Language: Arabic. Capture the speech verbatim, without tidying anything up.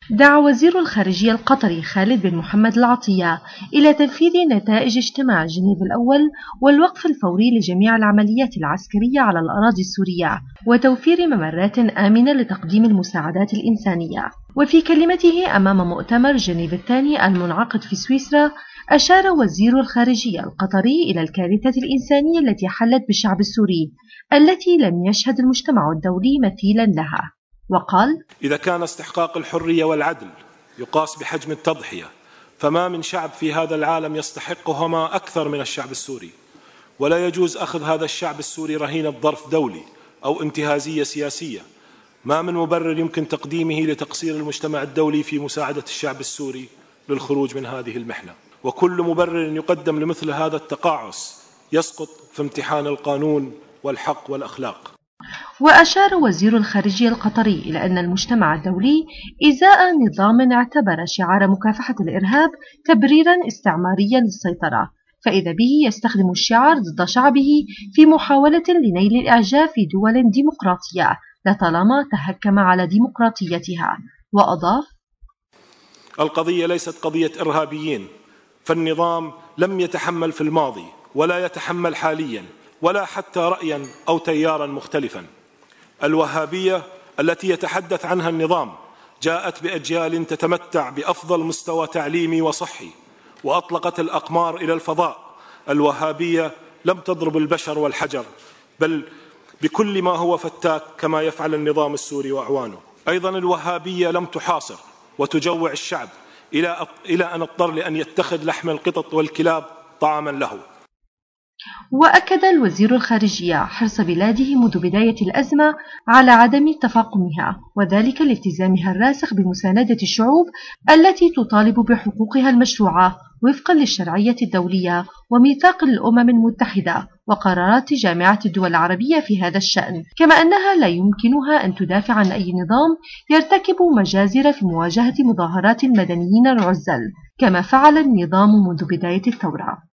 دعا وزير الخارجية القطري خالد بن محمد العطية إلى تنفيذ نتائج اجتماع جنيف الأول والوقف الفوري لجميع العمليات العسكرية على الأراضي السورية وتوفير ممرات آمنة لتقديم المساعدات الإنسانية. وفي كلمته أمام مؤتمر جنيف الثاني المنعقد في سويسرا، أشار وزير الخارجية القطري إلى الكارثة الإنسانية التي حلت بالشعب السوري التي لم يشهد المجتمع الدولي مثيلا لها، وقال: إذا كان استحقاق الحرية والعدل يقاس بحجم التضحية، فما من شعب في هذا العالم يستحقهما أكثر من الشعب السوري، ولا يجوز أخذ هذا الشعب السوري رهينة ظرف دولي أو انتهازية سياسية. ما من مبرر يمكن تقديمه لتقصير المجتمع الدولي في مساعدة الشعب السوري للخروج من هذه المحنة، وكل مبرر يقدم لمثل هذا التقاعس يسقط في امتحان القانون والحق والأخلاق. وأشار وزير الخارجية القطري إلى أن المجتمع الدولي إزاء نظام اعتبر شعار مكافحة الإرهاب تبريرا استعماريا للسيطرة، فإذا به يستخدم الشعار ضد شعبه في محاولة لنيل الإعجاب في دول ديمقراطية لطالما تهكم على ديمقراطيتها. وأضاف: القضية ليست قضية إرهابيين، فالنظام لم يتحمل في الماضي ولا يتحمل حاليا ولا حتى رأيا أو تيارا مختلفا. الوهابية التي يتحدث عنها النظام جاءت بأجيال تتمتع بأفضل مستوى تعليمي وصحي وأطلقت الأقمار إلى الفضاء. الوهابية لم تضرب البشر والحجر، بل بكل ما هو فتاك كما يفعل النظام السوري وأعوانه. أيضا الوهابية لم تحاصر وتجوع الشعب إلى إلى أن اضطر لأن يتخذ لحم القطط والكلاب طعاما له. وأكد الوزير الخارجية حرص بلاده منذ بداية الأزمة على عدم تفاقمها، وذلك لالتزامها الراسخ بمساندة الشعوب التي تطالب بحقوقها المشروعة وفقا للشرعية الدولية وميثاق الأمم المتحدة وقرارات جامعة الدول العربية في هذا الشأن، كما أنها لا يمكنها أن تدافع عن أي نظام يرتكب مجازر في مواجهة مظاهرات المدنيين العزل كما فعل النظام منذ بداية الثورة.